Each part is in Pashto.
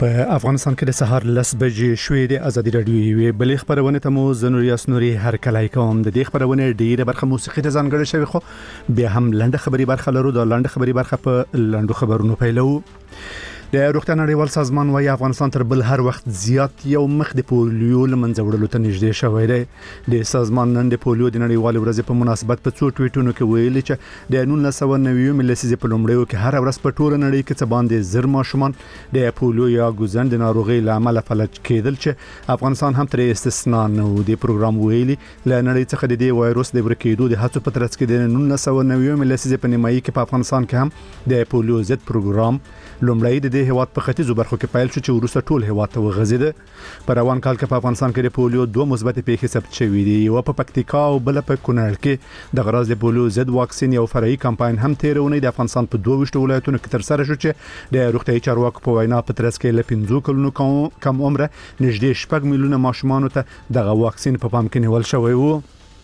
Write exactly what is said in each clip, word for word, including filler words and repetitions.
په افغانستان کې د سهار لس بجې شوې د ازادي راډیو یوې بلې خبرونه ته مو زنوري اسنوري هر کله کوم د دې خبرونه ډیره برخه موسیقي ته ځانګړې شوی خو بیا هم لنډه خبري برخه لرو د لنډه خبري برخه په لنډو خبرونو پیلو. د روغتیا نړیوال سازمان وايي افغانستان تر بل هر وخت زیات یو مخ د پولیو لمنځه وړلو ته نږدې شوی دی. د سازمان نن د پولیو د نړیوال ورځې په مناسبت په څو ټویټونو کې ویلي چې د نولس سوه نوي ملسیزې په لومړیو کې هر ورځ په ټوله نړۍ کې څه باندې زر ماشومان د پولیو یا ګوزن د ناروغي له امله فلج کېدل چې افغانستان هم تر استثنا نه و. د پروګرام ویلي له نړۍ څخه د دې وایروس د ورکېدو د هڅو په ترڅ کې د نولس سوه نوي ملسیزې په نیمایي کې په افغانستان کې هم د پولیو ضد پروګرام لومړی د دې هیواد په ختیځو برخو کې پیل شو چې وروسته ټول هیواد ته وغځېده. په روان کال کې په افغانستان کې د پولیو دوه مثبت پیښې ثبت شوې دي، یو په پکتیکا او بل په کونړ کې. د غراض د پولیو ضد واکسین یو فرعي کمپاین هم تیرونه د افغانستان په دوه ویشت ولایتونو کې تر سره شو چې د روغتیايي چارواکو په وینا په ترڅ کې له پنځو کلونو کم عمره نږدې شپږ میلیونه ماشومان ته دغه واکسین په پام کې نیول شوی وو.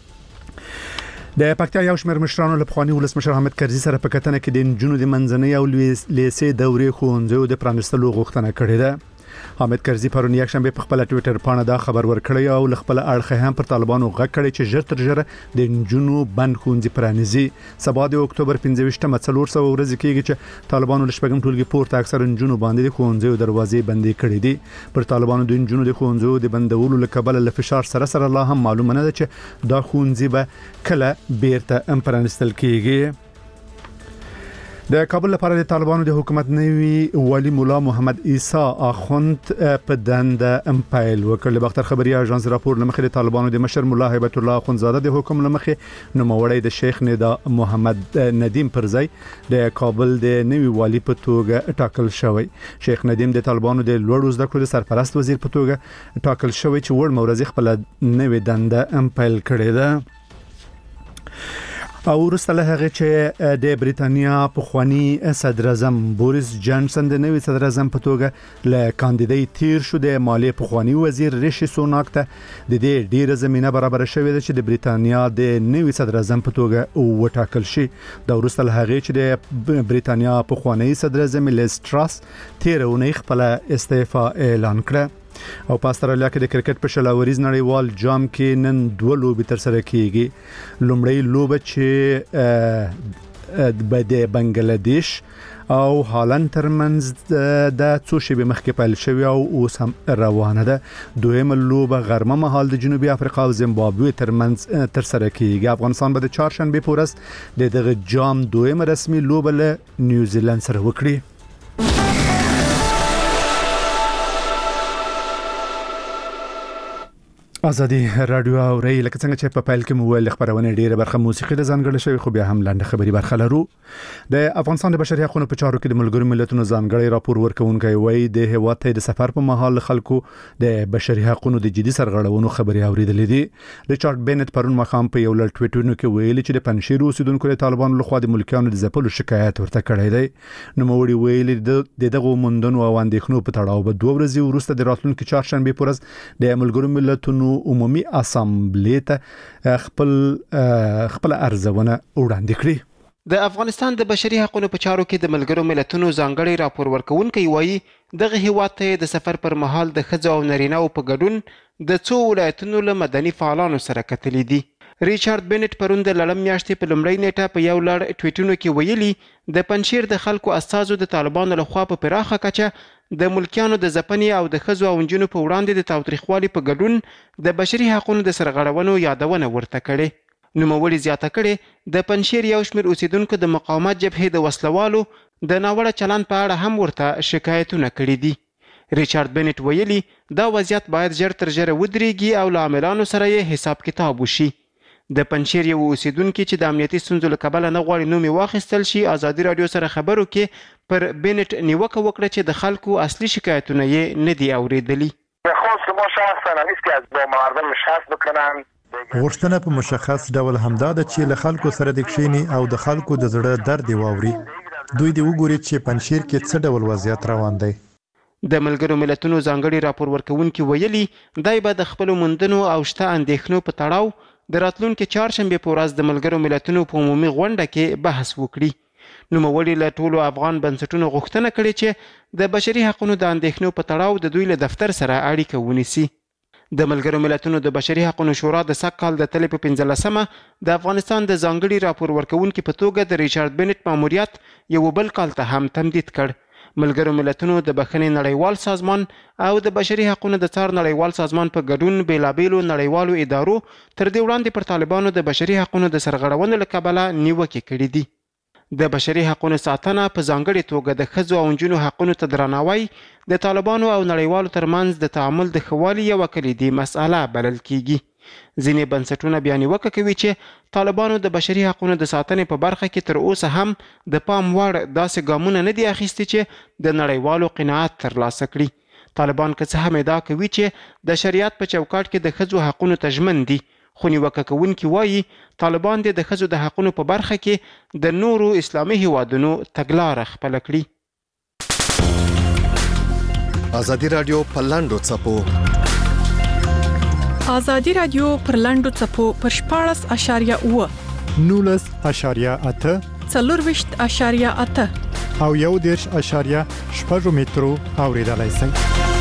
د پکتیا یو شمېر مشرانو له پخواني ولسمشر حامد کرزي سره په کتنه کې د نجونو د منځنۍ او لیسې دورې ښوونځیو د پرانستلو غوښتنه کړې ده. حامد کرزي پرون یک شنبه په خپل ټوئیټر باندې دا خبر ورکړی او خپل اړخ هم پر طالبانو غږ کړی چې ژر تر ژره د نجونو بند ښوونځي پرانیزي. سبا د اکتوبر پنځه ویشتمه څلور سوه ورځې کېږي چې طالبانو له شپږم ټولګي پورته اکثر نجونو باندې د ښوونځیو دروازې بندې کړې دي. پر طالبانو د نجونو د ښوونځیو د بندولو له کبله له فشار سره سره لا هم معلومه نه ده چې دا ښوونځي به کله بیرته هم پرانستل کېږي. د کابل لپاره د طالبانو د حکومت نوی والی مولا محمد عیسی اخوند په دنده امپایل وکړ. باختر خبري اژانس راپور لمخې د طالبانو د مشر مولا هیبت الله اخوندزاده د حکم لمخې نوموړی د شیخ ندا محمد ندیم پرزی د کابل د نوی والی په توګه ټاکل شوی. شیخ ندیم د طالبانو د لوړو زده کړو د سرپرست وزیر په توګه ټاکل شوی چې وړ مورزي خپل نوی دنده امپایل کړی ده. او وروسته له هغه چې د بریتانیا پخوانی صدر اعظم بوریس جانسن د نوي صدر اعظم په توګه له کاندیدای تیر شو، د مالیې پخوانی وزیر ریشي سوناک ته د دې ډیره زمينه برابر شوې ده چې د بریتانیا د نوي صدر اعظم په توګه وټاکل شي. د وروسته له هغه چې د بریتانیا پخوانی صدر اعظم لیز ټراس تیرونه خپل استعفا اعلان کړ. او په استرالیا کې د کرکټ په شلاوريز نړیوال جام کې نن دوه لوبې تر سره کیږي. لومړی لوبه چې د بنگلاديش او هالند ترمنځ د څو شېبې مخکې پیل شوی او اوس هم روانه ده. دویمه لوبه غرمه مهال د جنوبي افریقا او زیمبابوې ترمنځ تر سره کیږي. افغانستان به د چهارشنبه په ورځ د دغه جام دویمه رسمي لوبه له نیوزیلند سره وکړي. ازادي رادیو او ری لکه څنګه چې په پایل کې مو ویل خبرونه ډیره برخه موسیقي د ځانګړي شوی خو بیا هم لنډه خبري برخه لرو. د افغانستان د بشري حقوقو په چارو کې د ملګرو ملتونو ځانګړي راپور ورکونکي وایي د هیواد ته د سفر په مهال خلکو د بشري حقوقو د جدي سرغړونو خبري اوریدلې دي. ریچارډ بینټ پرون مخام په یو لړ ټویټونو کې ویلي چې د پنځشیر اوسیدونکو د طالبانو لخوا د ملکیانو د ځپلو شکایت ورته کړی دی. نو موړي ویلي د دغه موندنو او اندېښنو په تړاو به دوه ورځې وروسته د راتلونکي چهارشنبه په ورځ د ملګرو ملتونو عمومي اسامبلې ته خپل خپل ارزونه وړاندې کړي. د افغانستان د بشري حقوقو په چارو کې د ملګرو ملتونو ځانګړي راپور ورکونکي وایي دغه هیواد ته د سفر پر مهال د ښځو او نارینه‌و په ګډون د څو ولایتونو له مدني فعالانو سره کتلې دي. ریچارډ بینټ پرون د لړم میاشتې په لومړۍ نیټه په یو لړ ټویټونو کې ویلي د پنځشیر د خلکو استازو د طالبانو لخوا په پراخه کچه د ملکیانو د ځپنې او د ښځو او نجونو په وړاندې د تاوتریخوالي په ګډون د بشري حقوقو د سرغړونو یادونه ورته کړې. نوموړي زیاته کړې د پنځشیر یو شمېر اوسیدونکو د مقاومت جبهې د وسلوالو د ناوړه چلند په اړه هم ورته شکایتونه کړي دي. ریچارډ بینټ ویلي دا وضعیت باید ژر تر ژره ودرېږي او له عاملانو سره یې حساب کتاب وشي. د پنځشیر یو اوسیدونکي چې د امنیتي ستونزو له کبله نه غواړي نوم یې واخیستل شي ازادي رادیو سره خبرو کې پر بینټ نیوکه وکړه چې د خلکو اصلي شکایتونه یې نه دي اوریدلي. خاص ما شخصا نیست که از با مردم مشخص بکنن. غوښتنه په مشخص ډول همدا ده چې له خلکو سره د کښینی او د خلکو د زړه درد واوري. دوی دی وګوري چې پنځشیر کې څه ډول وضعیت روان دی. د ملګرو ملتونو ځانګړي راپور ورکونکي ویلي دای به د خپل موندنو او شته اندېښنو په تړاو د راتلونکي چهارشنبه په ورځ د ملګرو ملتونو په عمومي غونډه کې بحث وکړي. نوموړي له ټولو افغان بنسټونو غوښتنه کړې چې د بشري حقوقو د اندېښنو په تړاو د دوی له دفتر سره اړیکه ونیسي. د ملګرو ملتونو د بشري حقوقو شورا د سږ کال د تلې په پنځلسمه د افغانستان د ځانګړي راپور ورکوونکي په توګه د ریچارډ بنټ ماموریت یو بل کال ته هم تمدید کړ. ملګرو ملتونو د بخښنې نړیوال سازمان او د بشري حقوقو د څار نړیوال سازمان په ګډون بیلابیلو نړیوالو ادارو تر دې وړاندې پر طالبانو د بشري حقوقو د سرغړونو له کبله نیوکې کړې دي. د بشري حقوقو ساتنه په ځانګړي توګه د ښځو او نجونو حقوقو ته درناوی د طالبانو او نړیوالو ترمنځ د تعامل د ښه والي یوه کلیدي مسأله بلل کیږي. ځینې بنسټونه بیا نیوکه کوي چې طالبانو د بشري حقوقو د ساتنې په برخه کې تر اوسه هم د پام وړ داسې ګامونه نه دي اخیستي چې د نړیوالو قناعت ترلاسه کړي. طالبان که څه هم ادعا کوي چې د شریعت په چوکاټ کې د ښځو حقوقو ته ژمن دي، خو نیوکه کوونکي وایي طالبان د ښځو د حقوقو په برخه کې د نورو اسلامي هیوادونو تګلاره خپله کړي. ازادي رادیو په لاندو څپو ازادي رادیو پر لاندو څپو پر شپاړس اشاریه اوه نولس اشاریه اته څلورویشت اشاریه اته او یو دېرش اشاریه شپږ مترو اوریدلای شئ.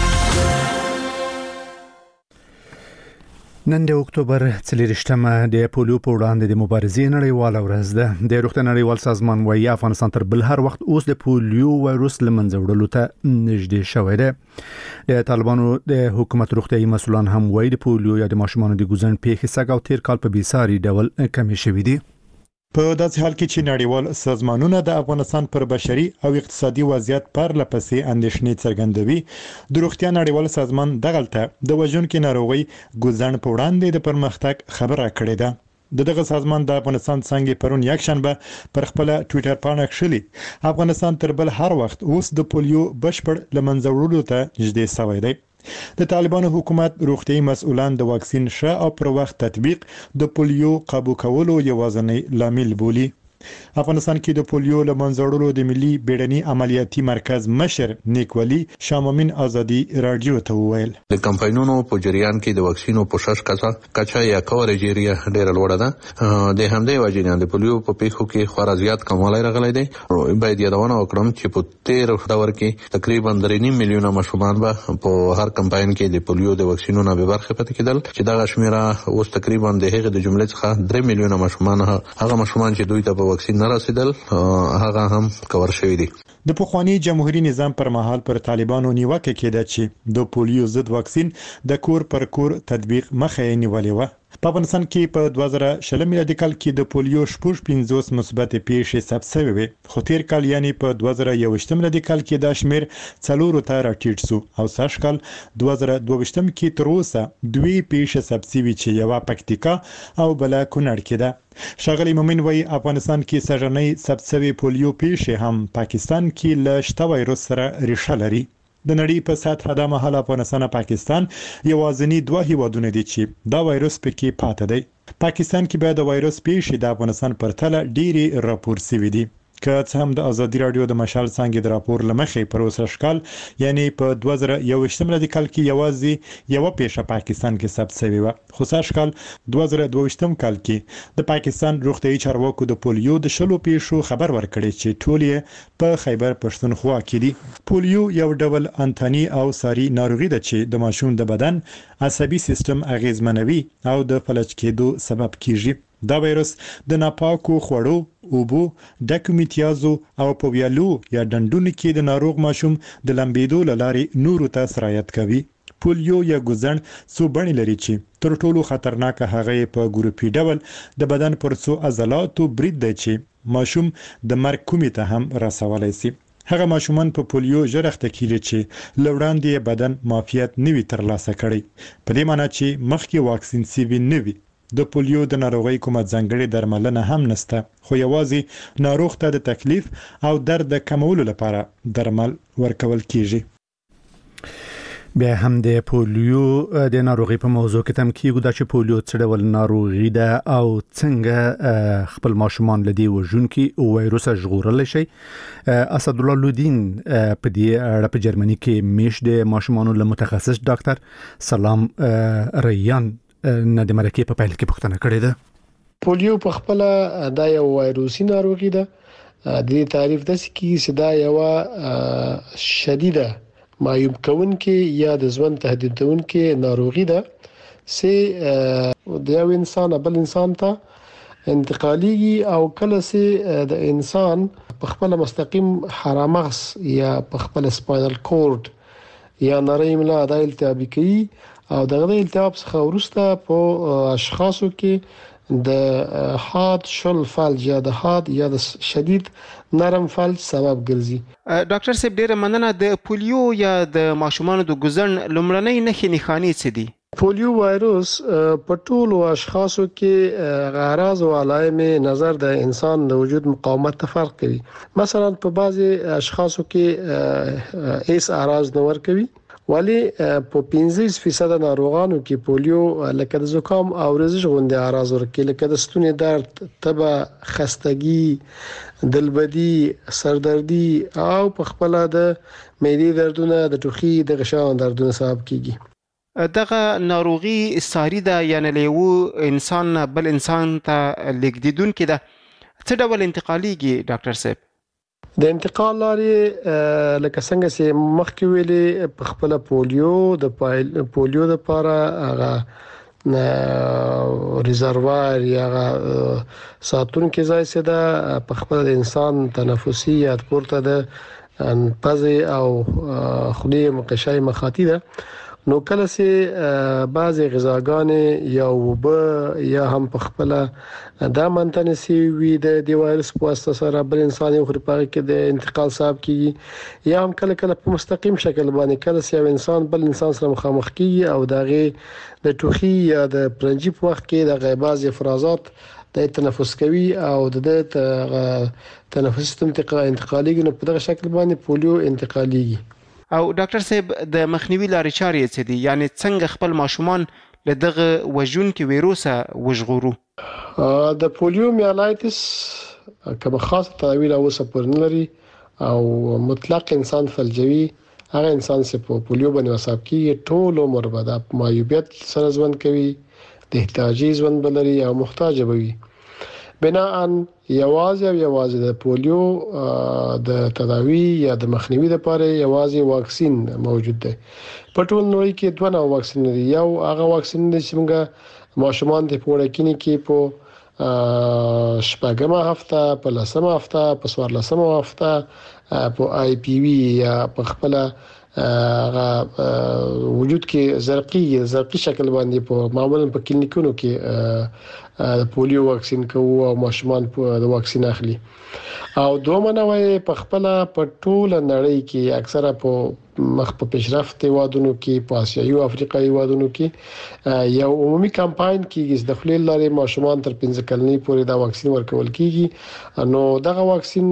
نن د اکتوبر څلېرویشتمه د پولیو په وړاندې د مبارزې نړیواله ورځ ده. د روغتیا نړیوال سازمان وايي افغانستان تر بل هر وخت اوس د پولیو وایروس له منځه وړلو ته نږدې شوی دی. د طالبانو د حکومت روغتیايي مسؤلان هم وايي د پولیو یا د ماشومانو د ګوزن پیښې سږ او تیر کال په بیساري ډول کمې شوې دي. په داسې حال کې چې نړیوال سازمانونه د افغانستان پر بشري او اقتصادي وضعیت پرله پسې اندېښنې څرګندوي، د روغتیا نړیوال سازمان دغلته د وژونکې ناروغۍ ګوزن په وړاندې د پرمختګ خبره کړې ده. د دغه سازمان د افغانستان څنګه پرون یکشنبه پر خپل ټوئیټر پاڼه کښلي افغانستان تر بل هر وخت اوس د پولیو بشپړ لمنځه وړلو ته نږدې شوی دی. د طالبانو حکومت روغتیايي مسؤلان د واکسین ښه او پر وخت تطبیق د پولیو قابو کولو یوازینی لامل بولي. افغانستان کې د پولیو له منځه وړلو د ملي بیړني عملیاتي مرکز مشر نیکولي شامامین ازادي رادیو ته وویل د کمپاینونو په جریان کې د واکسینو پوښښ کچا کچا یا کورېج ایریا ډېر لوړه ده. د همدې وجې نه د پولیو په پیښو کې خورا زیات کموالی راغلی دی. باید یادونه وکړم چې په تیر دور کې تقریبا درې نیم میلیونه ماشومان به په هر کمپاین کې د پولیو د واکسینونو به برخه پاتې کېدل، چې دغه شمیره اوس تقریبا د هغې د جملې څخه درې میلیونه ماشومان هغه ماشومان چې دوی ته واکسین نه رسیدل هغه هم کور شوی دی. د پخوانی جمهوریت نظام پر مهال پر طالبانو نیوکه کېده چې د پولیو ضد واکسین د کور پر کور تطبیق مخه نیولې و. په افغانستان کې په دوه زره شل میلادي کال کې د پولیو شپږ پنځوس مثبت پیښې ثبت شوې وې، خو تیر کال یعنی په دوه زره یوویشت میلادي کال کې دا شمیر څلورو ته راټیټ شو او سږ کال دوه زره دوه ویشتم کې تر اوسه دوی پیښې ثبت شوې چې یو پکتیکا او بل کونړ کې ده. ښاغلی مومن وايي افغانستان کې سږنۍ ثبت شوې پولیو پیښې هم پاکستان کې له شته وایروس سره ریښه لري. د نړۍ په سطح د مهال افغانستان او پاکستان یوازینی دوه هیوادونه دي چې دا وایروس پکې پاتې دی. پاکستان کې به د وایروس پیښې د افغانستان پرتله ډېری راپور شوي دي. که څه هم د ازادي رادیو د مشال څنګه د راپور لمخې پر اوسه شکل یعنی په دوه زره یوویشت میلادي کال کې یوازې یو پیښه پاکستان کې ثبت شوې و، خو سږ کال دوه زره دوه ویشت کال کې د پاکستان روغتیايي چارواکو د پولیو د شلو پیښو خبر ورکړی چې ټول یې په خیبر پښتونخوا کې دي. پولیو یو ډول انتاني او ساري ناروغي ده چې د ماشوم د بدن عصبي سیستم اغیزمنوي او د فلج کېدو سبب کیږي. دا وایروس د ناپاکو خوړو، اوبو، ډکو میتیازو او په ویالو یا ډنډونو کې د ناروغ ماشوم د لمبېدو له لارې نورو ته سرایت کوي. پولیو یا ګوزن څو بڼې لري چې تر ټولو خطرناکه هغه په ګروپي ډول د بدن پر څو عضلاتو برید دی چې ماشوم د مرګ کومې ته هم رسولای شي. هغه ماشومان په پولیو ژر اخته کیږي چې له وړاندې بدن معافیت نه وي ترلاسه کړی، په دې معنی چې مخکې واکسین شوي نه وي. د پولیو د ناروغۍ کومه ځانګړې درملنه هم نشته، خو یوازې ناروغ ته د تکلیف او درد کمولو لپاره درمل ورکول کیږي. بیا هم د پولیو د ناروغۍ په موضوع کې تم کیږي دا چې پولیو څه ډول ناروغي ده او څنګه خپل ماشومان له دې وژونکي وایروس ژغورلی شي. اسد الله لودین په دې اړه په جرمني کې میش د ماشومانو له متخصص ډاکټر سلام ریان نه د مرکې په پیل کې پوښتنه کړې ده. پولیو په خپل دا یو وایروسي ناروغي ده د دې تعریف د سکی صدا یو شدیده معیوب کون کې یا د ژوند تهدیدون کې ناروغي ده سه د یو انسان بل انسان ته انتقالي او کله سه د انسان په خپل مستقیم حرامغز یا په خپل سپاینل کورد یا نری ملا د التهاب کوي او دغه التهاب څخه ورسته په اشخاصو کې د حاد شل فلج یا د حاد یا د شدید نرم فلج سبب ګرځي. ډاکټر صاحب ډیره مننه. د پولیو یا د ماشومانو د ګزن لومړنۍ نښې نښانې څه دي؟ پولیو وایروس په ټولو اشخاصو کې غرض او علائم نظر د انسان د وجود مقاومت ته فرق کوي. مثلا په بعضي اشخاصو کې هیڅ اعراض نه ور کوي ولی په پنځه فیصد ناروغانو کې پولیو لکه د زکام او رزش غوندې اعراض ورکړي لکه د ستوني درد، تبه، خستګي، دلبدي، سردردي او په خپل د معدې دردونه د ټوخي د غشاو دردونه سبب کیږي. دغه ناروغي ساري ده یعنی له یو انسان بل انسان ته لیږدیدونکې ده. څه ډول انتقالیږي ډاکټر صاحب؟ د انتقال لارې لکه څنګه چې مخکې ویلې په خپل پولیو د پولیو لپاره هغه ریزروار یا ساتون کې ځای څه ده په خپل د انسان تنفسي یا پورته د پزې او خولي مقشای مخاطی ده. نو کله چې بعضی غذاګانې یا وبه یا هم په خپل د منتنسي وي د دی وایرس په واسطه سره بل انسان یو خرپاغه کې د انتقال سبب کیږي یا هم کله کله په مستقیم شکل باندې کله چې یو انسان بل انسان سره مخامخ کیږي او دغه د ټوخي یا د پرنجي په وخت کې د غیباز افرازات د تنفس کوي او د تنفس سیستم انتقالي نه په دغه شکل باندې پولیو انتقالي. او ډاکټر صاحب د مخنیوي لارې چارې څه دي؟ یعنی څنګه خپل ماشومان له دغه وژونکي ویروسه وژغورو؟ د پولیو میالایتس کوم خاص تداوی لا اوسه پر نه لري او مطلق انسان فلجوي هغه انسان چې په پولیو باندې وساب کیږي ټول عمر به د معیوبیت سره ژوند کوي، د احتیاجي ژوند بلري او محتاج وي. بناء یوازې او یوازې د پولیو د تداوی یا د مخنیوي لپاره یوازې واکسین موجود دی. په ټول نړۍ کې دوه نوع واکسین دي. یو هغه واکسین دی چې موږ ماشومان د پوړکینی کې په شپږمه هفته، په لسمه هفته، په څوارلسمه هفته په آی پی وی یا په خپل هغه وجود کې زرقي زرقي شکل باندې په معمولا په کلینیکونو کې د پولیو واکسین کوو او ماشومان د واکسین اخلي. او دوه نوې په خپل په ټول نړۍ کې اکثره په مخ په پیشرفت وادونو کې په اسیایي او افریقایي وادونو کې یو عمومي کمپاین کېږي د خپل لارې ماشومان تر پنځه کلنۍ پورې دا واکسین ورکول کیږي. نو دغه واکسین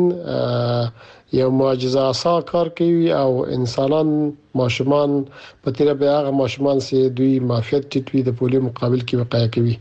یو معجزه اسا کار کوي او انسانان ماشومان په تیره به هغه ماشومان چې دوی معافیت ټیټوي د پولیو مقابل کې وقایه کوي.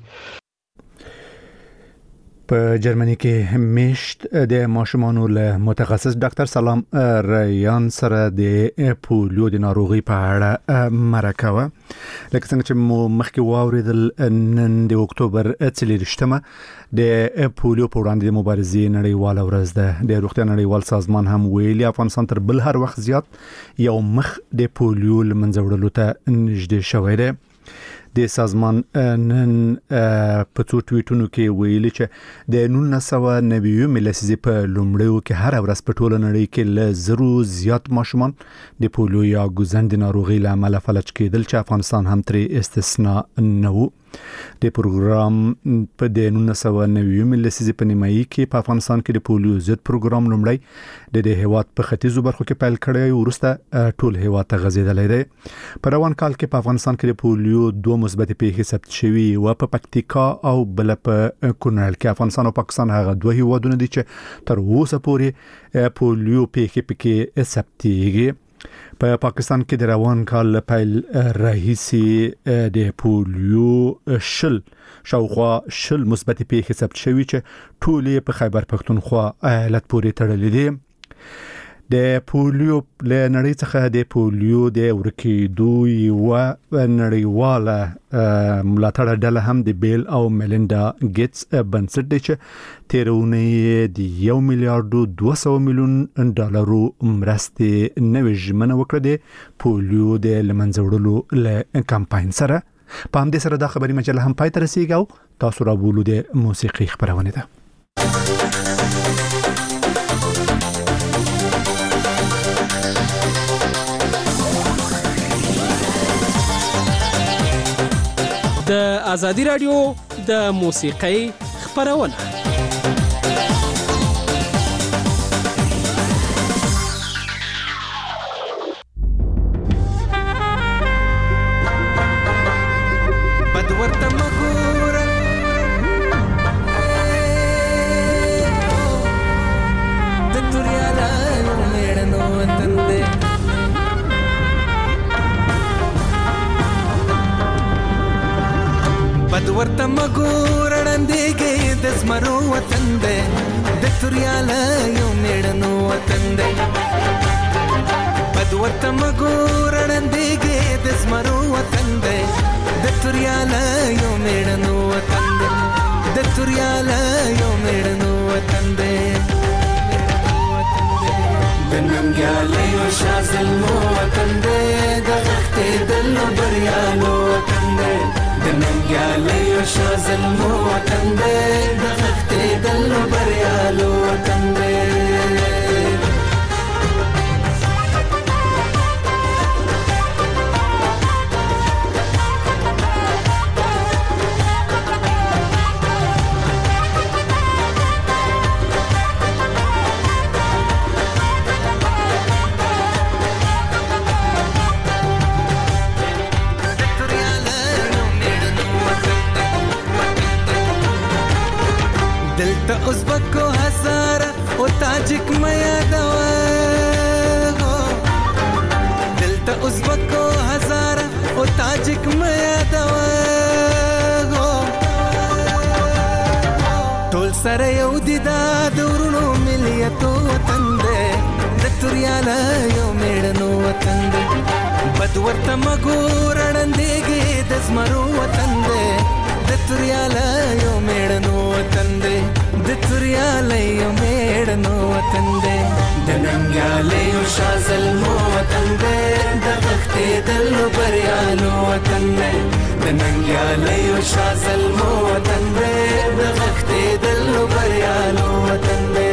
په جرمني کې مشت د ماشومانو له متخصص ډاکټر سلام ریان سره د پولیو د ناروغي په اړه مرکه وه. لکه څنګه چې مو مخکې واورېدل نن د اکتوبر څلېرویشتمه د پولیو په وړاندې د مبارزې نړیواله ورځ ده. د روغتیا نړیوال سازمان هم ویلي افغانستان تر بل هر وخت زیات یو مخ د پولیو له منځه وړلو ته نږدې شوی دی. د سازمان نن په څو ټویټونو کې ویلي چې د نولس سوه نوي لسیزې په لومړیو کې هر ورځ په ټوله نړۍ کې له زرو زیات ماشومان د پولیو یا ګوزن د ناروغي له امله فلج کېدل چې افغانستان هم ترې استثنا نه و. د پروګرام په د نولس سوه نوي لسیزې په نیمایي کې په افغانستان کې د پولیو ضد پروګرام لومړی د هیواد په ختیځو برخو کې پیل کړی وروسته ټول هیواد ته غځېدلی دی. په روان کال کې په افغانستان کې د پولیو دوه مثبتې پیښې ثبت شوي و په پکتیکا او بل په کونړ کې. افغانستان او پاکستان هغه دوه هیوادونه دي چې تر اوسه پورې پولیو پیښې پکې ثبتېږي. په پاکستان کې د روان کال پیل راهیسې د پولیو شل شاوخوا شل مثبتې پیښې ثبت شوي چې ټولې په خیبر پښتونخوا ایالت پورې تړلې دي. د پولیو له نړۍ څخه د پولیو د ورکېدو یو نړیواله ملاتړ ډله هم د بیل او میلیندا ګیټس بنسټ دی چې تیرونه د یو میلیارډ دوه سوه میلیون ډالرو مرستې نوې ژمنه وکړه د پولیو د لمنځه وړلو له کمپاین سره. په همدې سره دا خبري مجله هم پای ته رسیږي او تاسو را بولو د موسیقي خبرونه ده. د ازادي رادیو د موسیقۍ خبرونه ورته مګورړندېږي د زمرو وطن دی د توریاله یو میړنو وطن دی. بد ورته مګورړندېږي د زمرو وطن دی د توریاله یو میړنو وطن دی د توریاله یو میړنو وطن دی د ننګیاله یو شازلمو وطن دی د غښتېدلو بریالو وطن دی د ننګیاله یو شازلمو وطن دی د غښتېدلو بریالو وطن دی. دلته ازبکو هزاره او تاجک میا دوا دلته ازبکو هزاره او تاجک میا دوا ټول سره یو دي دا دورونو ملیتو وطن دی د توریاله یو میړنو وطن دی. بد ورته مګورړندېږي د زمرو وطن دی د توریاله یو میړنو وطن دی د توریاله یو میړنو وطن دی د ننګیاله یو شازلمو وطن دی د غښتېدلو بریالو وطن دی د ننګیاله یو شازلمو وطن دی د غښتېدلو بریالو وطن دی.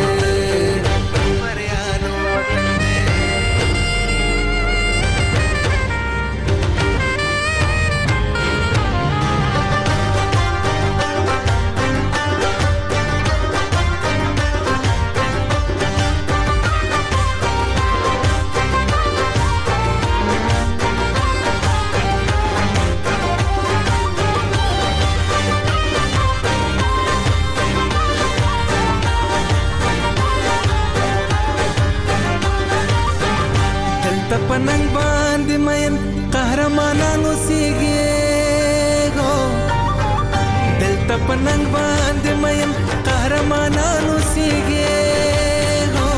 پننګ باندې مین قهرمانانو سیږي هو دلته پننګ باندې مین قهرمانانو سیږي هو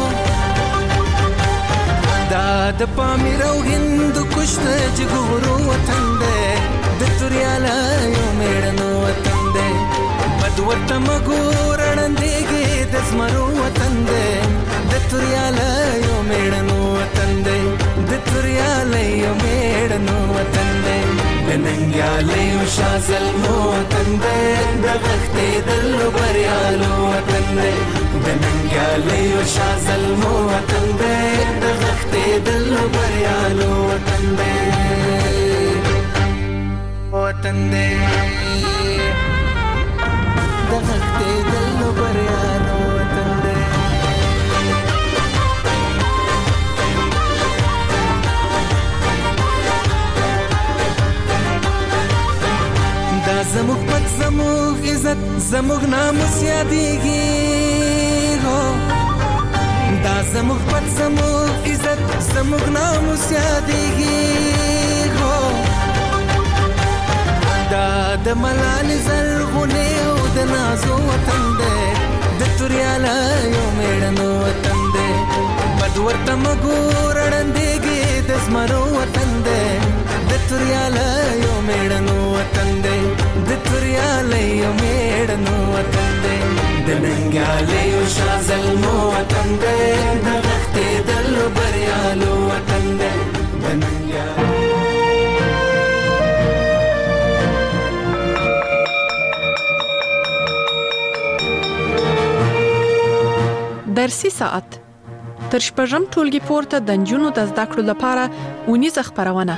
دا د پامیر او هند کشت جګورو وطن دی د توریاله یو میړنو وطن دی. بد ورته مګورړندېږي د زمرو وطن دی د توریاله یو میړنو وطن دی د توریاله یو میړنو وطن دی د ننګیاله یو شازلمو وطن دی د غښتېدلو بریالو وطن دی د ننګیاله یو شازلمو وطن دی د غښتېدلو بریالو وطن دی وطن دی د غښتېدلو بریالو وطن دی. دا زموږ پت زموږ عزت زموږ ناموس یادېږي هو دا زموږ پت زموږ عزت زموږ ناموس یادېږي هو دا د ملالې زرغونې او د نازو وطن دی د توریاله یو میړنو وطن دی. بد ورته مګورړندېږي د زمرو وطن دی د توریالیو میړنو وطن دی د توریالیو میړنو وطن دی د ننګیالیو شاه زلمو وطن دی د غښتېدلو بریالو وطن دی د ننګیالیو درسي ساعت تر شپږم ټولګي پورته د نجونو د زده کړو لپاره اونیزه خپرونه.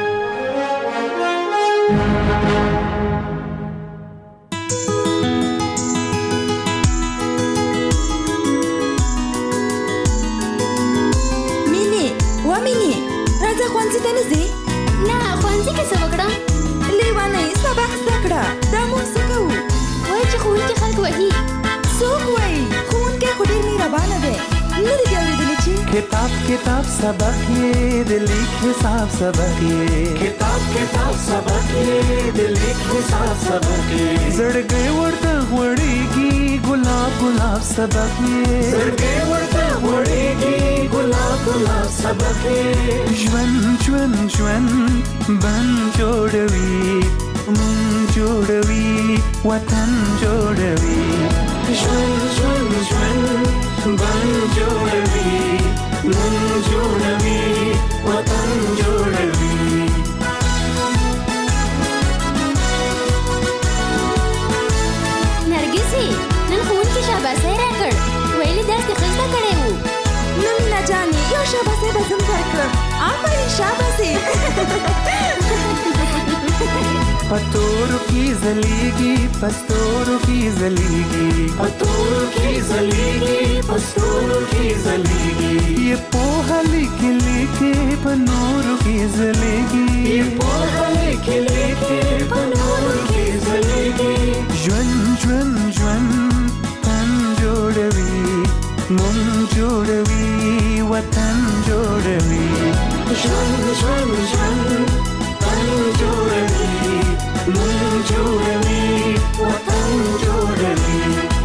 مینې و مینې راځه ښوونځي ته نه ځې؟ نه ښوونځي کې څه وکړم؟ لیوانۍ سبق زده کړه. دا موږ څه کوو؟ وایي چې ښوونکي خلک وهي. څوک وایي؟ ښوونکی خو ډېر مهربانه دی. نه دې اورېدلی چې کتاب کتاب سبق یې د لیک حساب سبق یې کتاب کتاب سبق یې د لیک حساب سبق یې زړګی ورته غوړېږي ګلاب ګلاب سبق یې زړګی ورته غوړېږي ګلاب ګلاب سبق یې ژوند ژوند ژوند بند جوړوي مون جوړوي وطن جوړوي ژوند ژوند ژوند بند جوړوي مون جوړوي وطن جوړوي نرګسي نن ښوونکي شاباسي راکړ ویلي درس یې ښه زده کړی و. نو مینا جانې یو شاباسي به زم درکړم. آفرین شاباسي. پتورو کی زلیگی پستورو کی زلیگی پتورو کی زلیگی پستورو کی زلیگی یہ پوہا لکھ لکھے پنورو کی زلیگی یہ پوہا لکھ لکھے پنورو کی زلیگی جون جون جون تن جوڑوی من جوڑوی وطن جوڑوی جون جون جون تن جوڑوی من جوړوي وطن جوړوي.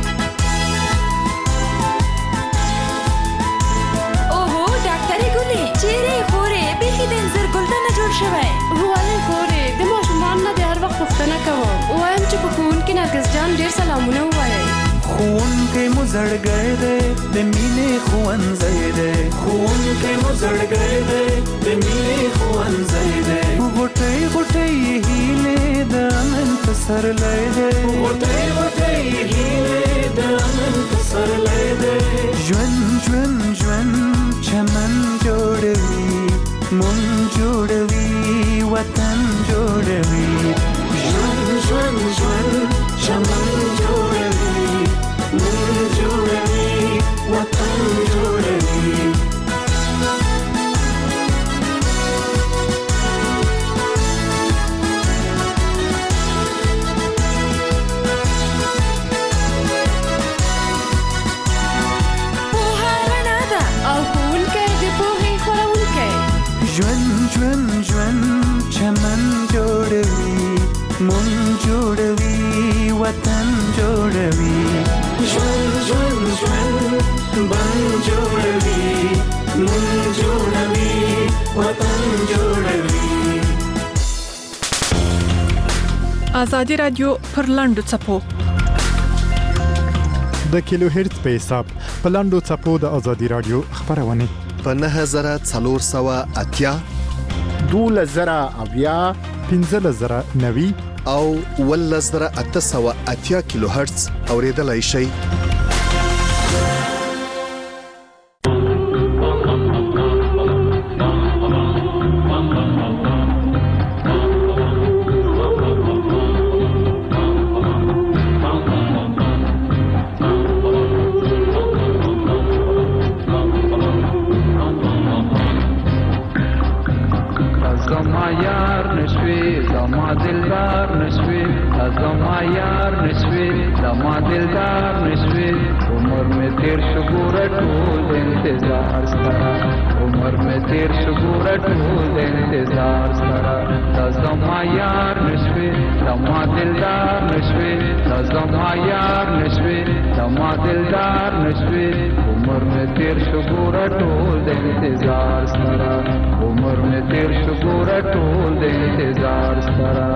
اوهو ډاکټرې ګلې چیرې خورې بیخي د انځر ګلدانه جوړ شوی. ولې خورې د ماشومان نه د هر وخت پوښتنه کوم وایم چې په ښوونکي نرګس جان ډېر سلامونه ووایئ. ښوونکی مو زړګی دی د مینې ښوونځی دی ښوونکی مو زړګی دی د مینې ښوونځی دی غوټۍ غوټۍ هیلې د امن پسرلی دی غوټۍ غوټۍ هیلې د امن پسرلی دی ژوند ژوند ژوند چمن جوړوي مون جوړوي وطن جوړوي ژوند ژوند ژوند چمن جوړوي من جوړوي وطن جوړوي. پوهه رڼا ده او ښوونکی د پوهې خپروونکی. ژوند ژوند ژوند چمن جوړوي مون جوړوي وطن جوړوي ژوند ژوند ژوند بند جوړوي مون جوړوي وطن جوړوي. ازادي رادیو پر لاندو څپو د کیلو هرتز په حساب په لاندو څپو د ازادي رادیو خبرونه په نه زره څلور سوه اتیا دوله زره اویا پنځه زره نوي او ول زره اته سوه اتیا کیلو هرتز اوریدلای شي. زما یار نشوي زما دلدار نشوي زما یار نشوي زما دلدار نشوي عمر میں تیر شکور ټول انتظار سره عمر میں تیر شکور ټول انتظار سره دا زما یار نشوي زما دلدار نشوي دا زما یار نشوي زما دلدار نشوي عمر میں تیر شکور ټول انتظار سره عمر میں تیر شکور ټول انتظار سره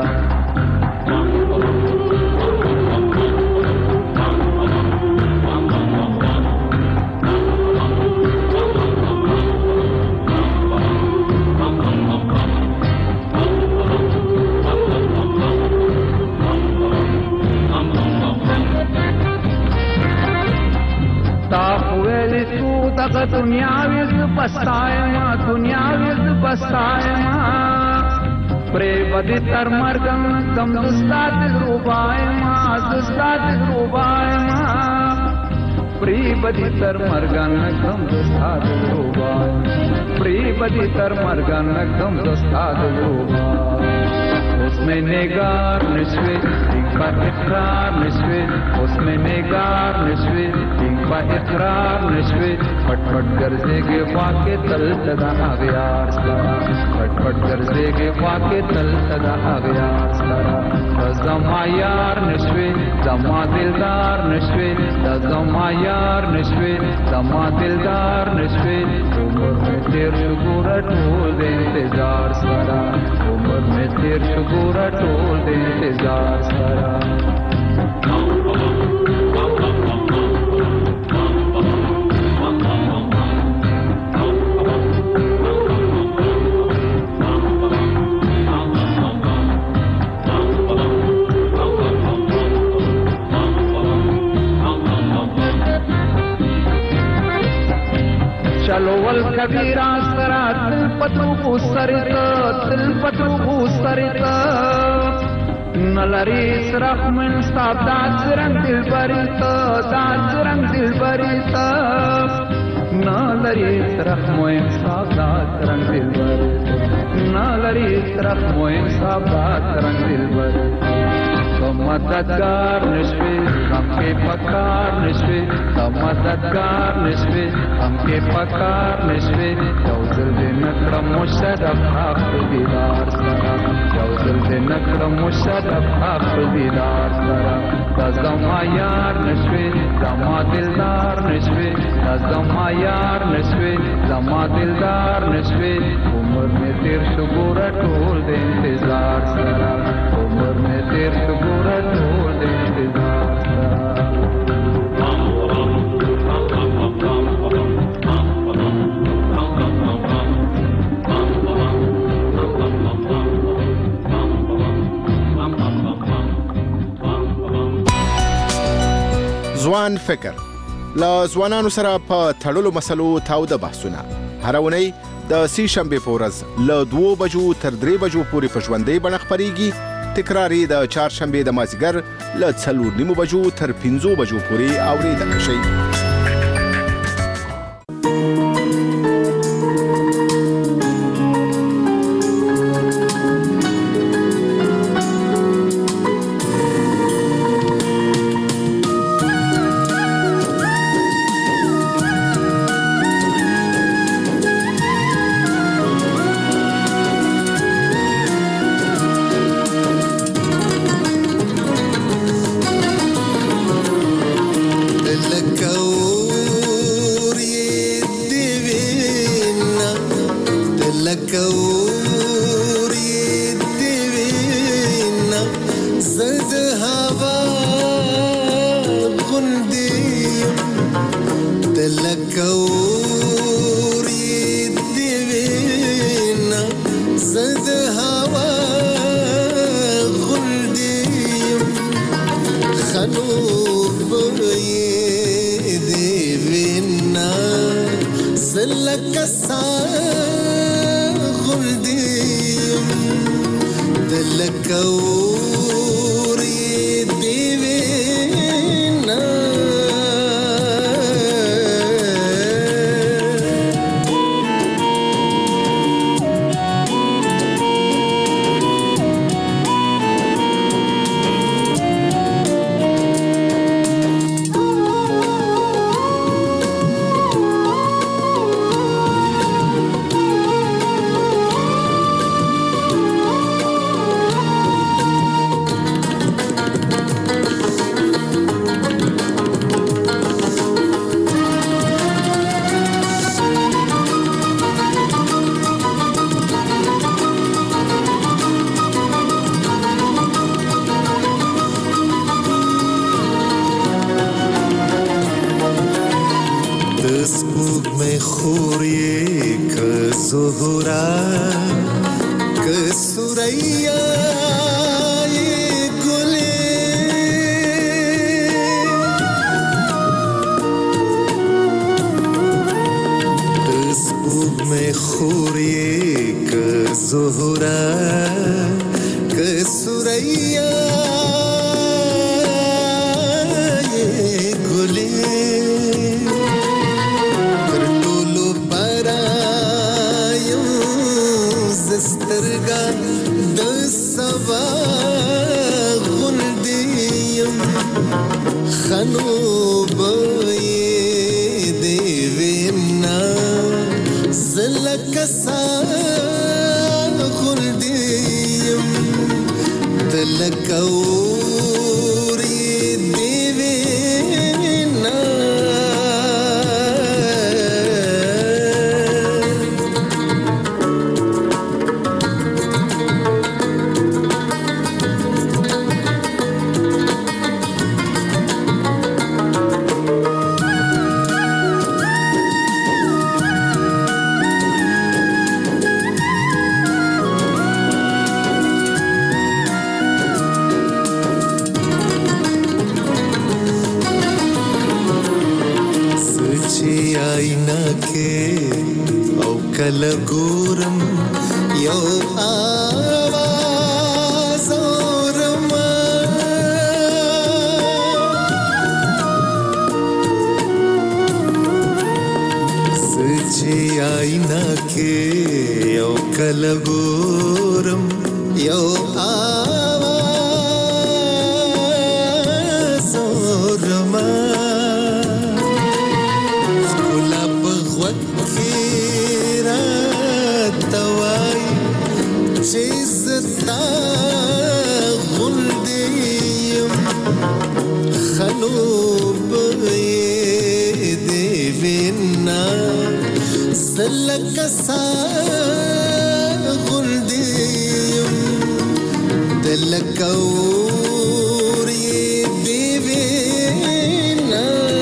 دغه دنیا وز بستایما دنیا وز بستایما پرې ودی تر مرګم کم دستات روبایما دستات روبایما پرې ودی تر مرګم کم دستات روبایما پرې ودی تر مرګم کم دستات روبایما اس میں نگار نشوي ایک بار اقرار نشوي اس میں نگار نشوي ایک بار اقرار نشوي پټ پټ ګرځي کې واکه تل صدا اغیار سره پټ پټ ګرځي کې واکه تل صدا اغیار سره زما یار نشوي زما دلدار نشوي زما یار نشوي زما دلدار نشوي عمر میں تیر شکور ټول انتظار سره عمر میں تیر شکور ټول انتظار سره چلو ول کبیرا سرا تل پتو کو سرت تل پتو کو سرت نلری سرخ من صاحب دات رنگ دل بریت دات رنگ دل بریت نلری سرخ من صاحب دات رنگ دل بریت نلری سرخ من صاحب دات رنگ دل بریت مددگار نشوي هم کې پکار نشوي مددگار نشوي هم کې پکار نشوي یو ځل دې نکړم مشرف حق دیدار سره یو ځل دې نکړم مشرف حق دیدار سره دا زما یار نشوي زما دلدار نشوي دا زما یار نشوي زما دلدار نشوي عمر میں تیر شکور ټول دې انتظار سره عمر میں تیر شکور ټول دې انتظار سره ځوان فکر لا ځوانانو سره په تړلو مسلو تاوده بحثونه هرونی د سی شنبه په ورځ له دوه بجو تر درې بجو پورې په ژوندۍ بڼه خپرېږي تکراری د چهارشنبه د مازیګر له څلور نیمو بجو تر پنځو بجو پورې اورېدل شي زهرا که سوریا سترګا د سبا غوندیم خنو به دی وینا زلک سا غوندیم دلکوري دی وینا کله ګورم یو آواز اورم سچې آینا کې یو کله ګورم یو آواز اورم زتا غلدیم خلوب دی وینا زلک سا غلدیم دلکوری دی وینا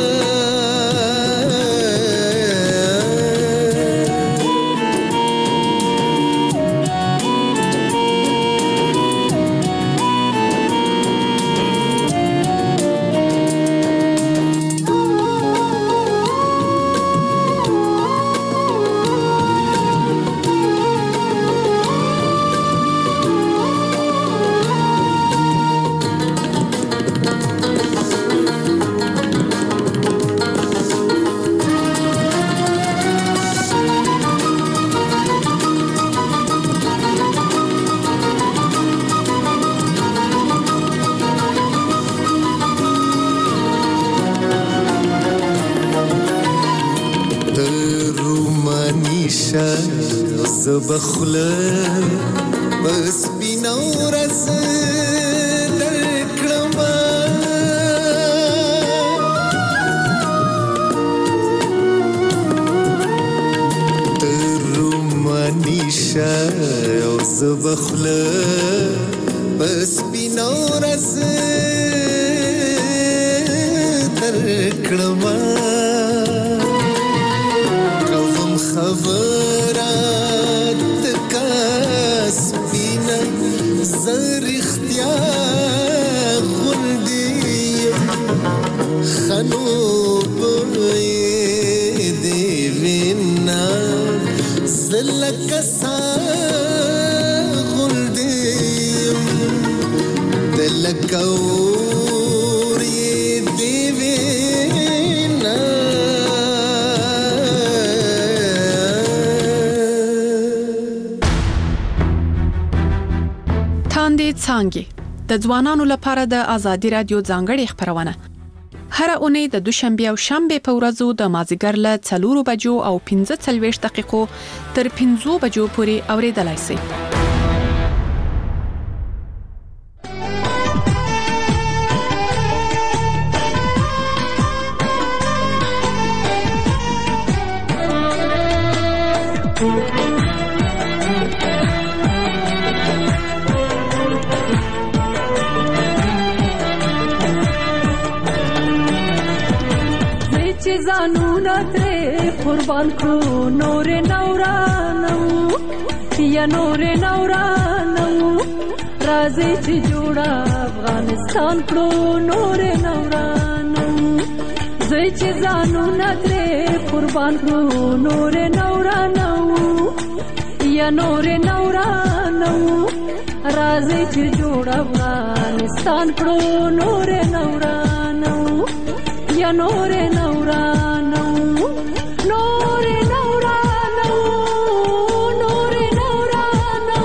زبخله بس بینورز درکړم ترومانیشه او زبخله بس بینورز درکړم کوم خبرات سپینا زر اختیار غلدیم خنوب دی وینا زلک سا غلدیم دلکوری دی وینا تاندې څانګې د ځوانانو لپاره د ازادي رادیو ځانګړې خبرونه هر اونۍ د دوشنبه او شنبه په ورځو د مازیګر له څلورو بجو او پنځه څلوېښت دقیقو تر پنځو بجو پورې اوریدلای شئ. زانونا ترې قربان کړو نور نورانو یا نور نورانو راځي چې جوړه افغانستان کړو نور نورانو زه چې زانونا ترې قربان کړو نور نورانو یا نور نورانو راځي چې جوړ افغانستان کړو نور نورانو یا نور نورانو نور نورانو نور نورانو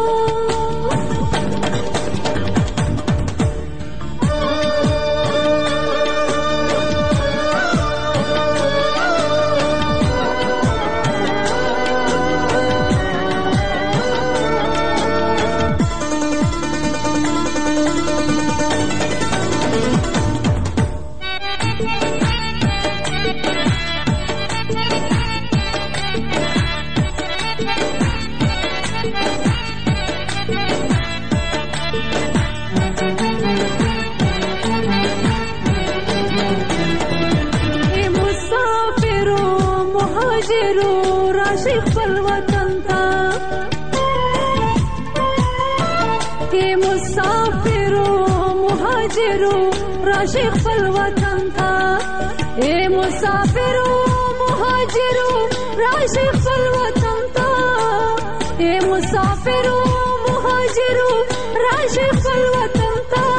راشي خپل وطن ته اے مسافرو مهاجرو راشي خپل وطن ته اے مسافرو مهاجرو راشي خپل وطن ته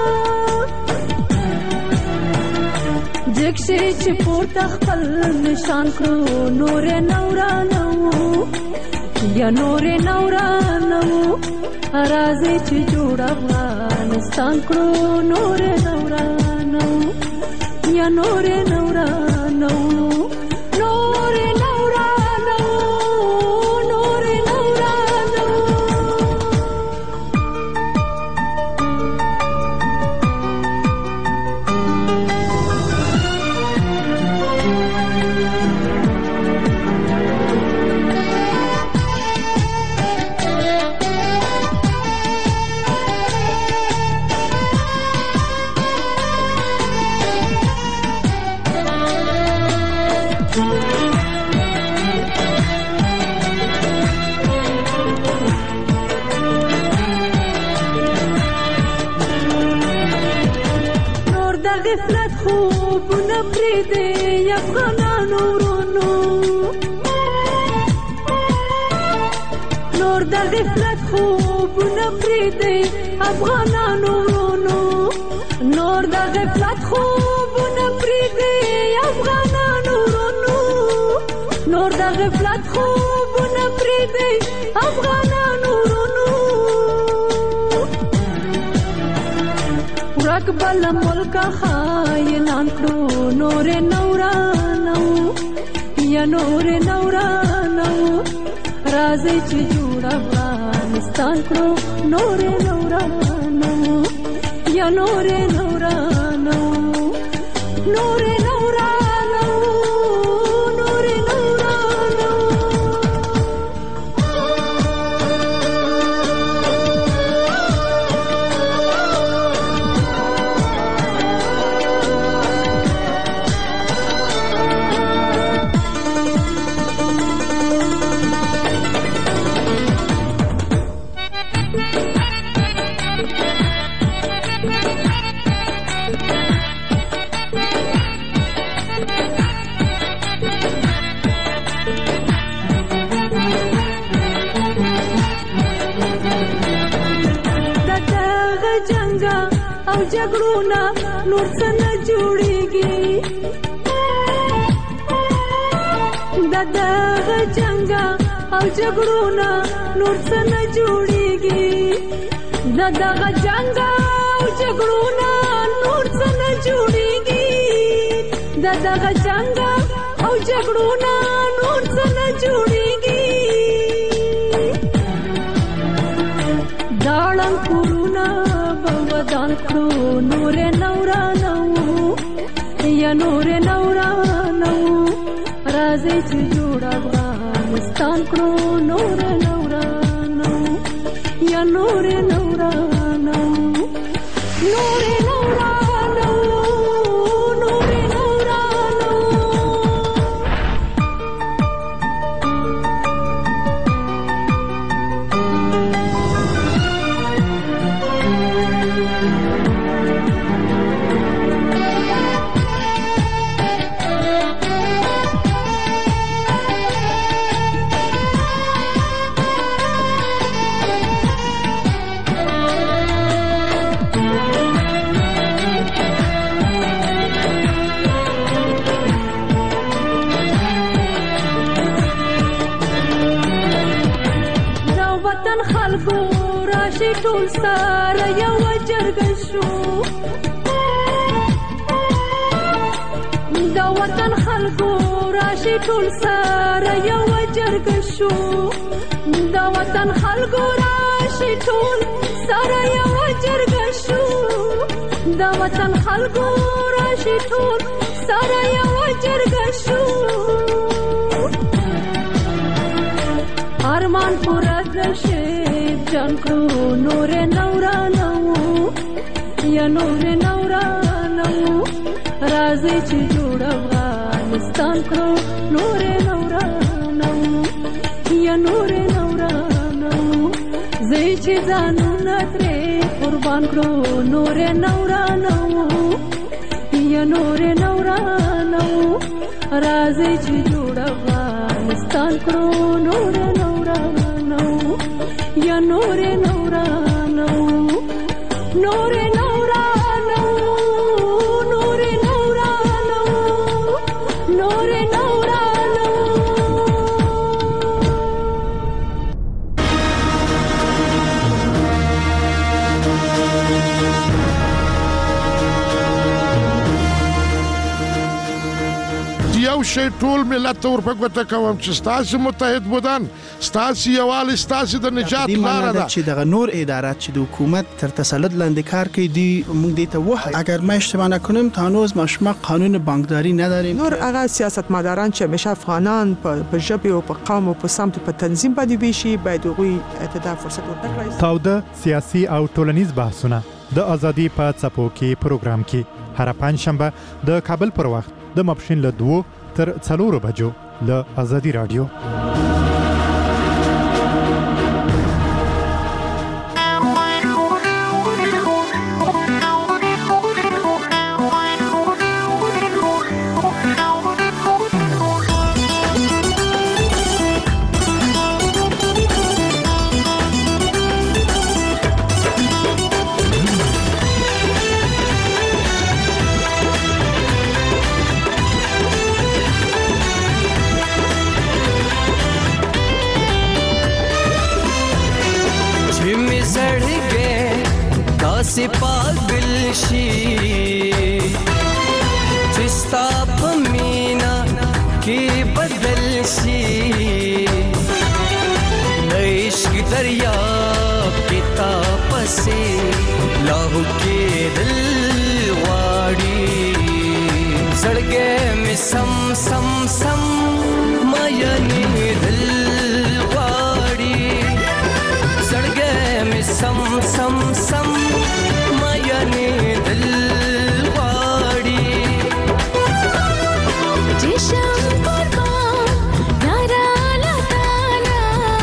جګشي چې پورته خپل نشان کړو نور نورانو یا نور نورانو راځي چې جوړ افغانستان کړو نور نورانو یا نور نورانو نور نورانو نور نورانو غفلت خوبونه پرېږدي افغانانو ورونو نور د غفلت خوبونه پرېږدي افغانانو ورونو نور د غفلت خوبونه پرېږدي افغانانو ورونو نور د غفلت خوبونه پرېږدي افغانانو ورونو ورک بل ملک خاینان کړو نور نورانو یا نور نورانو راځي چې جوړ افغانستان کړو نور نورانو یا نور نورانو نور نورانو نور نورانو او جګړونه نور څه نه جوړېږي د دغه جنګه او جګړونه نور څه نه جوړېږي د دغه جنګه او جګړونه نور څه نه جوړېږي د دغه جنګه او جګړونه نور څه نه جوړېږي داړم کورونه ودان کړو نور نورانو یا نور نورانو راځي چې جوړ افغانستان کړو نور نورانو یا نور نورانو نور نورانو نور نورانو راشي ټول سره یو جرګه شو د وطن خلکو راشي ټول سره یو جرګه شو د وطن خلکو راشي ټول سره یو جرګه شو د وطن خلکو راشي ټول سره یو جرګه شو ارمان پورا کړه جان کړو نور نورانو یا نور نورانو راځي چې جوړ افغانستان کړو نور نورانو یا نور نورانو زې چې ځانونه ترې قربان کړو نور نورانو یا نور نورانو راځي چې جوړ افغانستان کړو نور نورانو یا نور نورانو نور نورانو نور نورانو نور نورانو یو شی ټول ملت ته ورپګوته کوم چې ستاسو متحد بودن ستاسو یووالي ستاسو د نجات لاره ده چې دغه نور ادارات چې د حکومت تر تسلط لاندې کار کوي دی موږ دې ته وایو اگر ما اشتباه نکنم تا هنوز ما شما قانون بانکداری نداریم نور هغه سیاستمداران چې همیشه افغانان په ژبه او په قوم او په سمت په تنظیم باندې ویشي باید هغوی ته د فرصت ورکړي تاوده سیاسي او ټولنیز بحثونه د ازادي په څپو کې پروګرام کې هر پنځشنبه د کابل پر وخت د ماپښین له دوه تر څلورو بجو له ازادي رادیو से पागल शी जिस्ता पमीना के बदल शी इश्क दरिया पिता पसे लाहू के दिल वाड़ी सड़गे में सम सम सम मायने दिल वाड़ी सड़गे में सम सम सम मायने दिल वाड़ी जिशम कुर्बान यारा लताना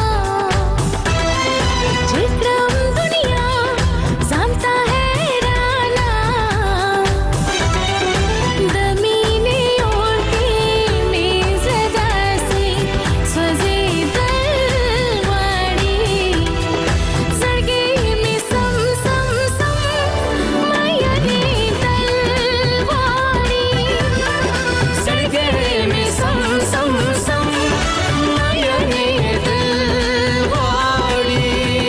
जिक्रम दुनिया जानता है राना दमीने और के मेज दासी सजे दिल वाड़ी सड़गे में सम सम सम मायने दिल वाड़ी सड़गे में सम सम सम मायने दिल वाड़ी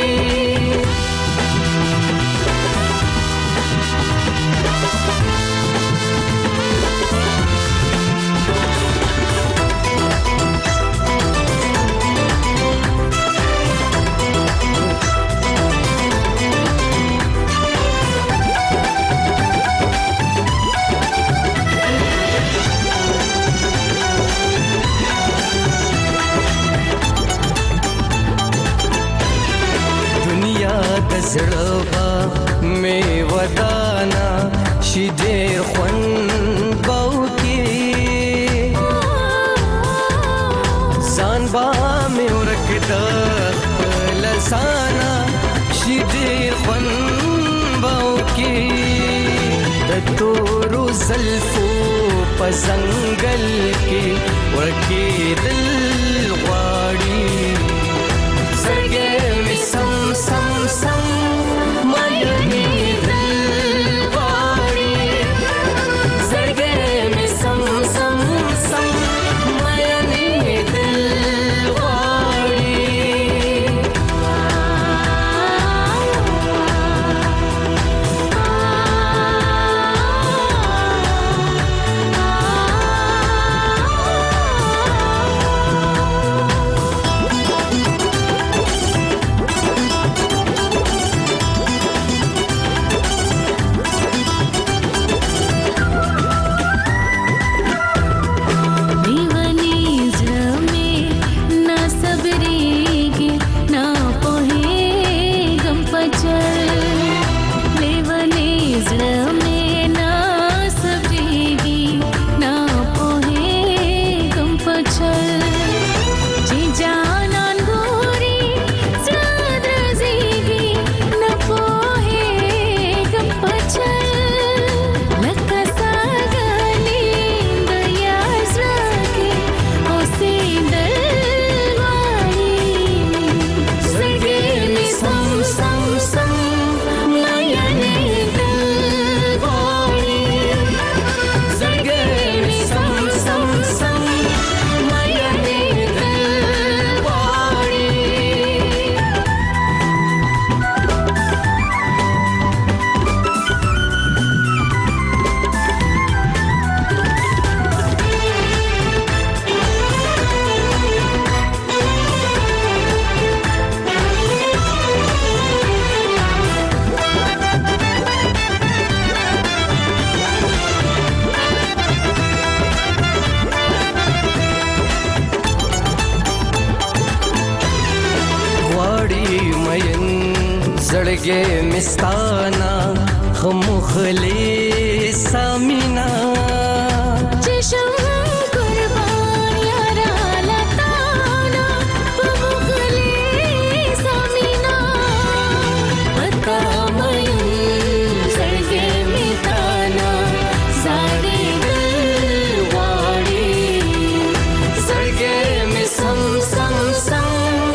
दुनिया दजड़वा में वदाना शिदेर खुन बाउकी जानबा में उरकदा लसाना शिदेर खुन बाउकी दतोरो ज़ल्फो पजंगल के उरके दिल वाड़ी सड़गे में सम सम सम मायने दिल वाड़ी सड़गे में सम सम सम मायने दिल वाड़ी زړګې مستانا خمخلي سامینا چشم قربان یارا لتانا خمخلي سامینا پتا مې زړګې مستانا زاري واړي زړګې مې سم سم سم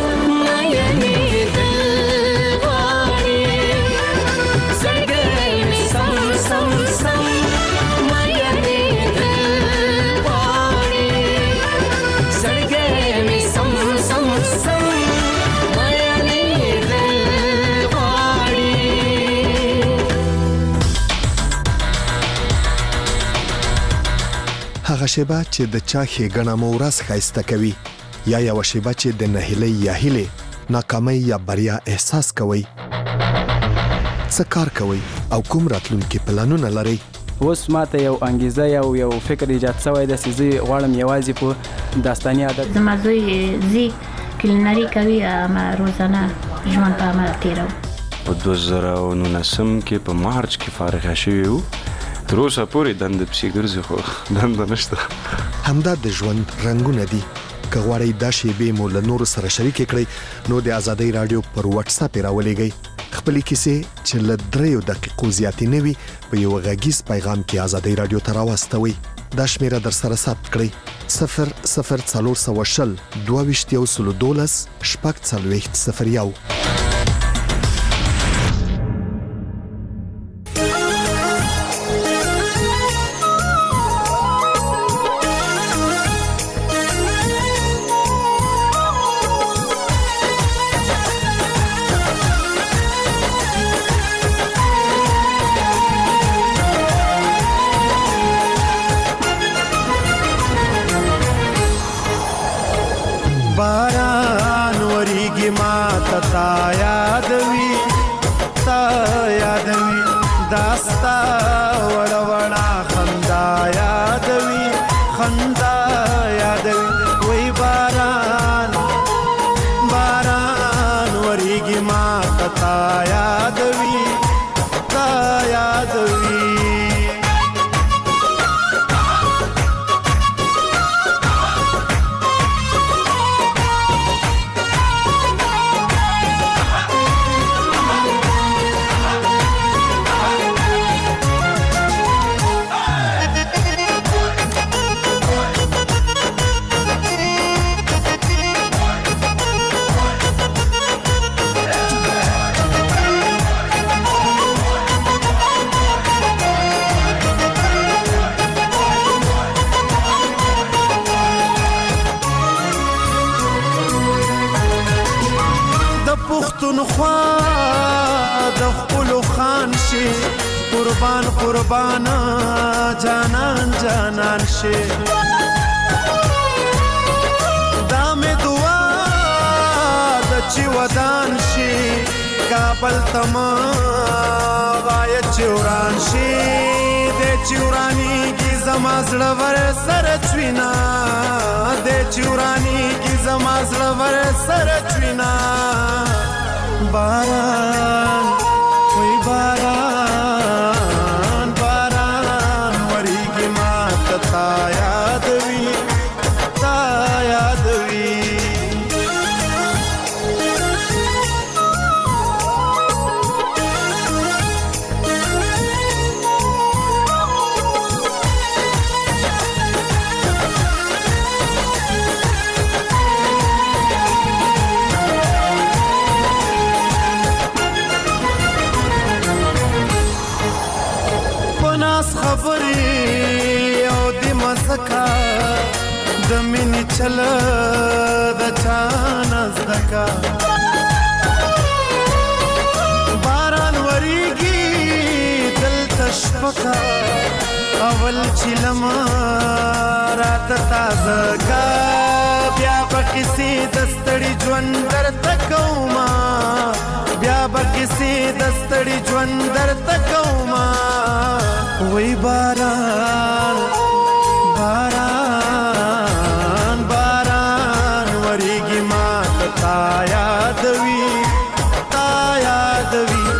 هغه شیبه چې د چا ښېګڼه مو ورځ ښایسته کوي یا یوه شیبه چې د نهیلۍ یا هیلې ناکامۍ یا بریا احساس کوئ څه کار کوئ او کوم راتلونکي پلانونه لرئ اوس ماته یو انګیزه یو یو فکر ایجاد شوی دی چې زه غواړم یوازې په داستاني ادب زما زوی زی کلینري کوي اما روزانه ژوند په عمل تیرو په دوه زره او نولسم کې په مارچ کې فارغه شوي وو تر اوسه پورې دنده پسې ګرځي خو دنده نشته همدا د ژوند رنګونه دي که غواړئ دا شیبې مو له نورو سره شریکې کړئ نو د ازادۍ راډیو پر واتساپ یې راولېږئ خپلې کیسې چې له دریو دقیقو زیاتې نه وي په یو غږیز پیغام کې ازادۍ راډیو ته راواستوئ دا شمیره در سره ثبت کړئ صفر صفر څلور سوه شل دوه ویشت یو سلو دولس شپږ څلوېښت صفر یو باران وریږي ما ته تا یادوي تا یادوي داستا وړه وړه خندا یادوي خندا یادوي وای باران باران وریږي ما ته تا یادوي تا یادوي پښتونخوا د خپل خان شي قربان قربان جانان جانان شي دا مې دعا د چې ودان شي کابل تما غایت چوران شي د چورانی کی زما زړه ور سره چوینا د چورانی کی زما زړه ور سره چوینا باران وی باران باران وریږي ما ته تا یادوي تا یادوي خبرې او د مسکا د مینې چل د چانه زدکا باران وریږي دلته شپکا اول چې لمه راته تازه کا بیا به کیسې د ستړي ژوند درته کومه بیا به کیسې د ستړي ژوند درته کومه وای باران باران باران وریږي ما ته تا یادوي تا یادوي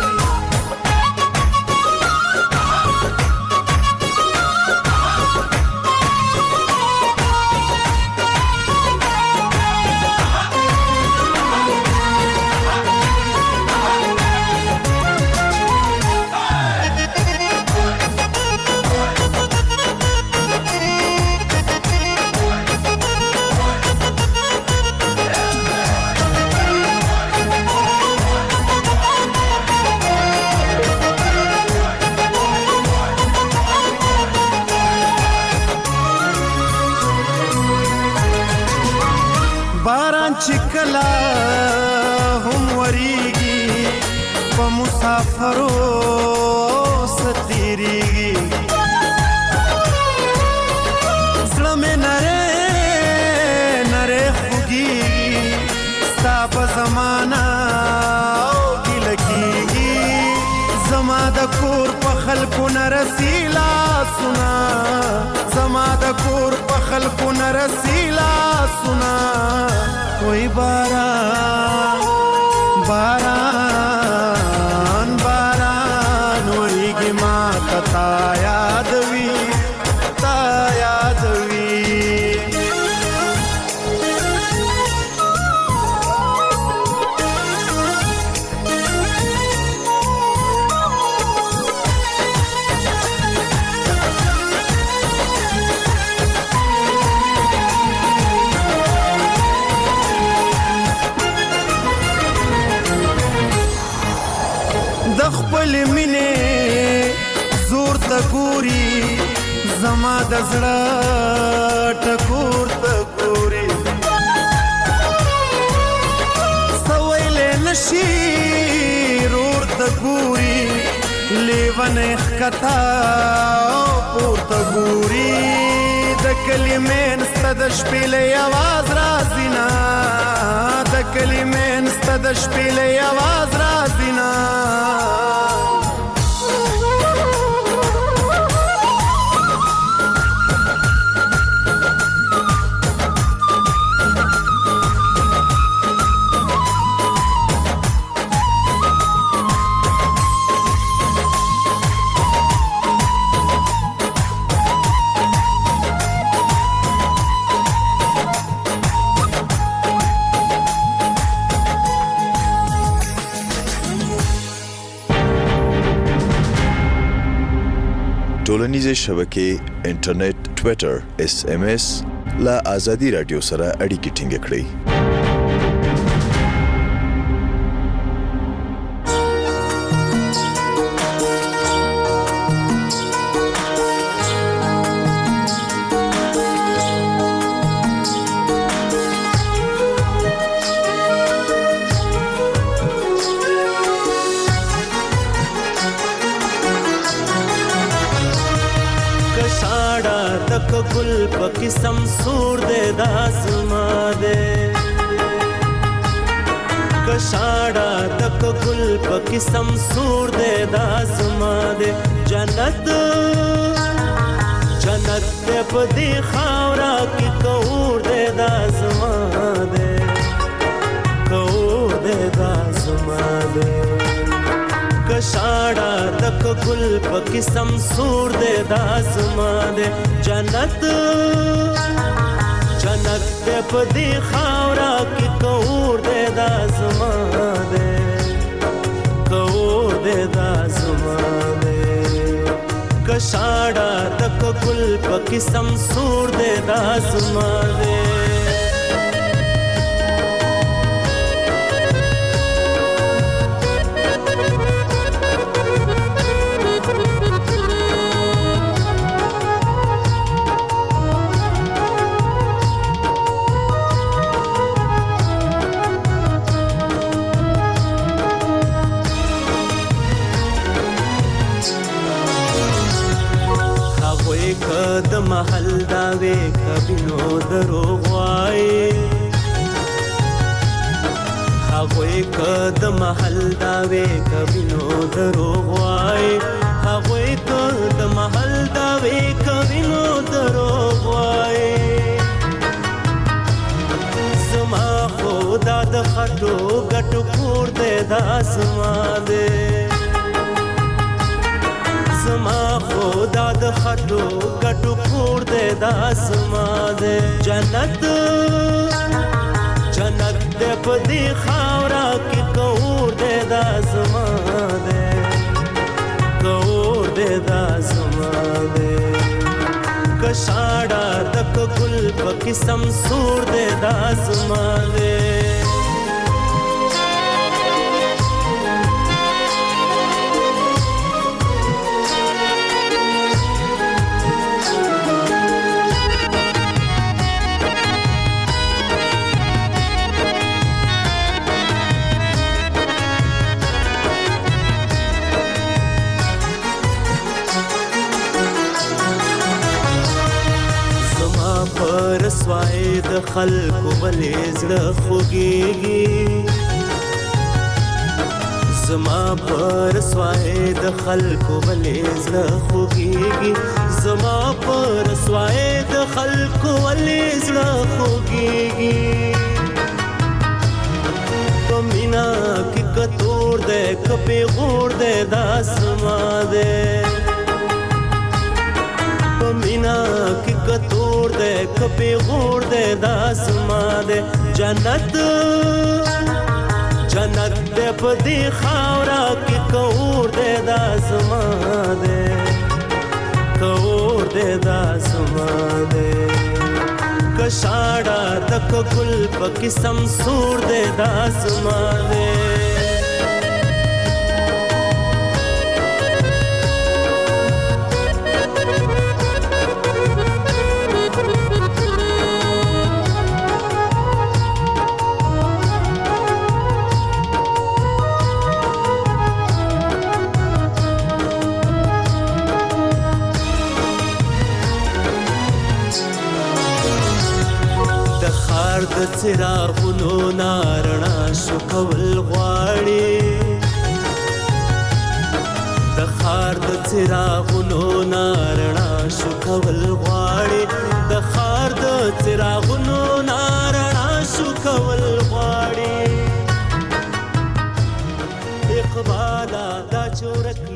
چې کلا هم وریږي په مسافرو ستیریږي زړه مې نری نری خوږیږي ستا په زمانه ګیله کېږي زما د کور په خلکو نه رسي لاسونه زما د کور په خلکو نه رسي لاسونه وای باران باران باران وایږي ما ته تا یادوي تا یادوي خپل مینه زور ته ګوري زما د زړه ټکور ته ګوري سویلې نشي رور ته ګوري لیونه ښکتا پورته ګوري د کلمې نسته د شپېلې اواز راځي نه د کلمې نسته د شپېلې اواز راځي نه ټولنیزې شبکې انټرنیټ ټوئیټر اس ام اس لا ازادي رادیو سره اړیکې ټینګ کړئ گل پکی سمسور دے داسما دے کشاڑا تک گل پکی سمسور دے داسما دے جنت جنت دے پدی خاورا کی کور دے داسما دے کور دے داسما دے کشاڑا تک گل پکی سمسور دے داسما دے جنت جنت دے پدی خاورا کی کور دے داسما دے کور دے داسما دے کشاڑا تک گل پکی سمسور دے داسما دے د محل داوي کبینو دروغ وای هغه کد محل داوي کبینو دروغ وای هغه کد محل داوي کبینو دروغ وای زما خدا د خټو غټو کور دې داسما دې زما خدا د خټو غټو کور دې داسما دې جنت جنت دې پدی خاورا کی کور دې داسما دې کور دې داسما دې کشاڑا تک گل پکی سمسور دے داسما دے پر سوای د خلکو ولې زړه خوږیږي زما پر سوای د خلکو ولې زړه خوږیږي زما پر سوای د خلکو ولې زړه خوږیږي پمینا کې کتور دې کپې غور دې داسما دې پمینا کې کتور دې کپې غور دې داسما دې جنت جنت دې په دې خاورا کې کور دې داسما دې کور دې داسما دې کشاړه تک ګل په قسم سور دې داسما دې د څراغونو نارڼا شو کول غواړي د خار د څراغونو نارڼا شو کول غواړي د خار د څراغونو نارڼا شو کول غواړي اقبالا دا چورک